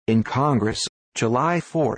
In Congress, July 4,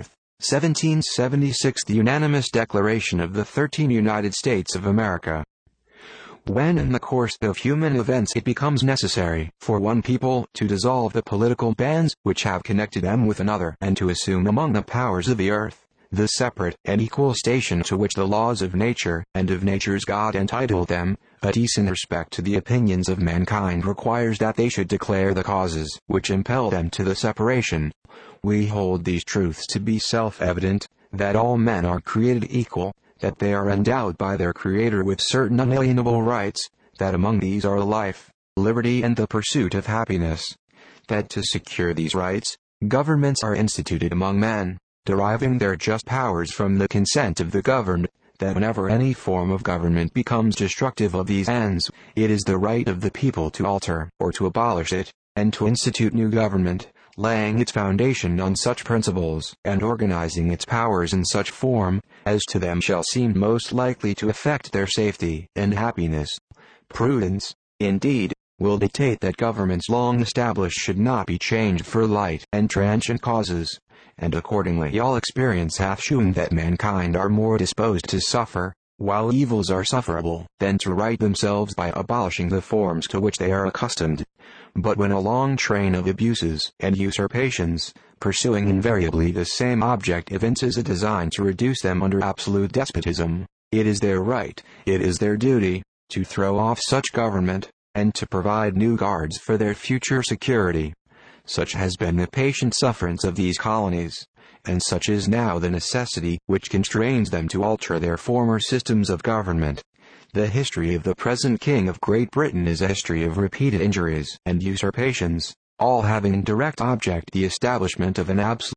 1776. The unanimous declaration of the 13 United States of America. When in the course of human events it becomes necessary for one people to dissolve the political bands which have connected them with another, and to assume among the powers of the earth the separate and equal station to which the laws of nature and of nature's God entitle them, a decent respect to the opinions of mankind requires that they should declare the causes which impel them to the separation. We hold these truths to be self-evident, that all men are created equal, that they are endowed by their Creator with certain unalienable rights, that among these are life, liberty, and the pursuit of happiness. That to secure these rights, governments are instituted among men, deriving their just powers from the consent of the governed, that whenever any form of government becomes destructive of these ends, it is the right of the people to alter or to abolish it, and to institute new government, laying its foundation on such principles, and organizing its powers in such form, as to them shall seem most likely to effect their safety and happiness. Prudence, indeed, will dictate that governments long established should not be changed for light and transient causes, and accordingly all experience hath shewn that mankind are more disposed to suffer, while evils are sufferable, than to right themselves by abolishing the forms to which they are accustomed. But when a long train of abuses and usurpations, pursuing invariably the same object, evinces a design to reduce them under absolute despotism, it is their right, it is their duty, to throw off such government, and to provide new guards for their future security. Such has been the patient sufferance of these colonies, and such is now the necessity which constrains them to alter their former systems of government. The history of the present King of Great Britain is a history of repeated injuries and usurpations, all having in direct object the establishment of an absolute